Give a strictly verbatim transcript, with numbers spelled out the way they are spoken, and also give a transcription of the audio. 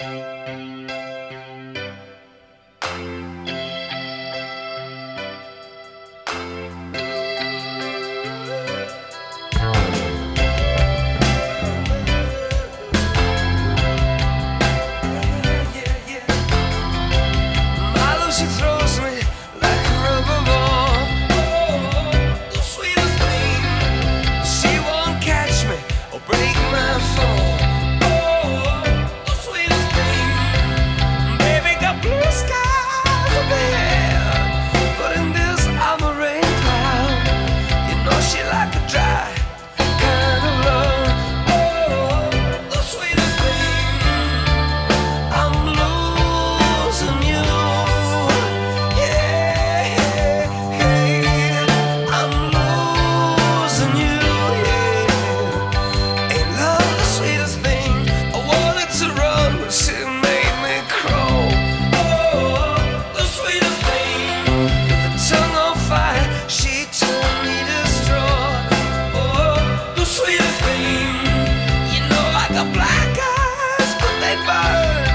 She throws me like a rubber ball. Oh, the sweetest thing. She won't catch me or break my fall. Oh, the sweetest thing. Baby got blue skies overhead, but in this I'm a rain cloud. You know she like a dry kind of love. Oh, the sweetest thing. I'm losing you. Black eyes, but they burn.